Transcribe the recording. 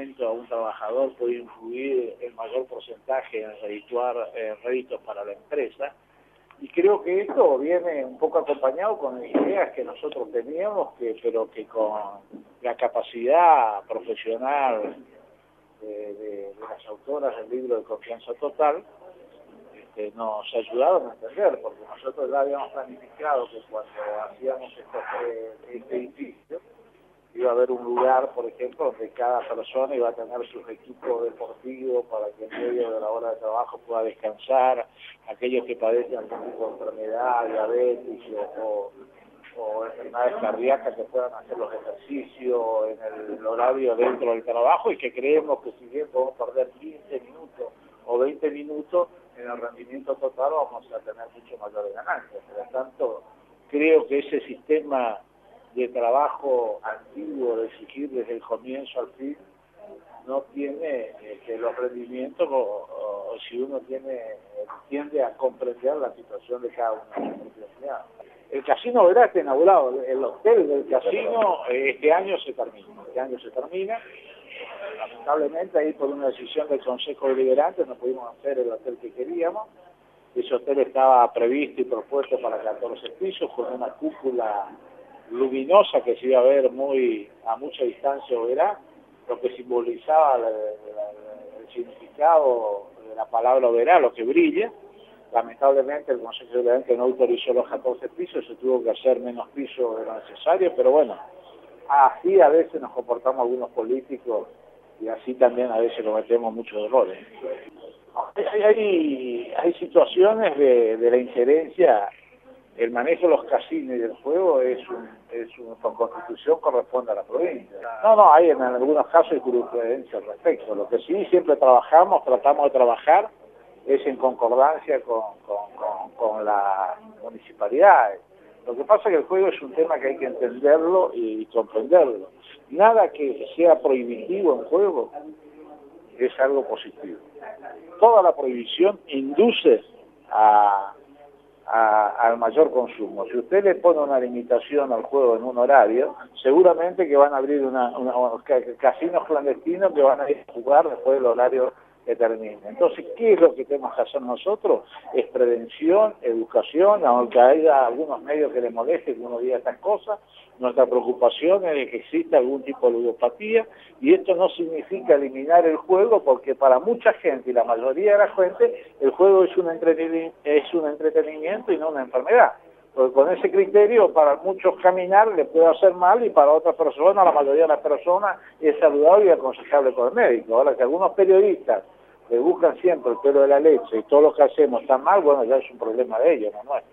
aumento a un trabajador puede influir en mayor porcentaje en redituar réditos para la empresa. Y creo que esto viene un poco acompañado con ideas que nosotros teníamos, pero que con la capacidad profesional de las autoras del libro de Confianza Total, nos ayudaron a entender, porque nosotros ya habíamos planificado que cuando hacíamos este edificio, iba a haber un lugar, por ejemplo, donde cada persona iba a tener sus equipos deportivos para que en medio de la hora de trabajo pueda descansar, aquellos que padecen algún tipo de enfermedad, diabetes o enfermedades cardíacas que puedan hacer los ejercicios en el horario dentro del trabajo, y que creemos que si bien podemos perder 15 minutos o 20 minutos, en el rendimiento total vamos a tener mucho mayores ganancias. Por lo tanto, creo que ese sistema de trabajo antiguo, de exigir desde el comienzo al fin, no tiene los rendimientos, o si uno tiende a comprender la situación de cada una de las propiedades. El casino Verá está inaugurado, el hotel del casino este año se termina. Lamentablemente ahí por una decisión del Consejo Deliberante no pudimos hacer el hotel que queríamos. Ese hotel estaba previsto y propuesto para 14 pisos con una cúpula luminosa que se iba a ver a mucha distancia Oberá, lo que simbolizaba el significado de la palabra Oberá, lo que brilla. Lamentablemente el Consejo Deliberante no autorizó los 14 pisos, se tuvo que hacer menos pisos de lo necesario, pero bueno, así a veces nos comportamos algunos políticos y así también a veces cometemos muchos errores. Hay situaciones de la injerencia. El manejo de los casinos y del juego por constitución corresponde a la provincia. No, hay en algunos casos jurisprudencia al respecto. Lo que sí siempre tratamos de trabajar es en concordancia con las municipalidades. Lo que pasa es que el juego es un tema que hay que entenderlo y comprenderlo. Nada que sea prohibitivo en juego es algo positivo. Toda la prohibición induce al mayor consumo. Si usted le pone una limitación al juego en un horario, seguramente que van a abrir casinos clandestinos que van a ir a jugar después del horario que termine. Entonces, ¿qué es lo que tenemos que hacer nosotros? Es prevención, educación, aunque haya algunos medios que les moleste que uno diga estas cosas. Nuestra preocupación es de que exista algún tipo de ludopatía, y esto no significa eliminar el juego, porque para mucha gente, y la mayoría de la gente, el juego es un entretenimiento y no una enfermedad. Porque con ese criterio, para muchos caminar le puede hacer mal, y para otras personas, la mayoría de las personas, es saludable y aconsejable con el médico. Ahora, que algunos periodistas le buscan siempre el pelo de la leche y todo lo que hacemos está mal, bueno, ya es un problema de ellos, no nuestro.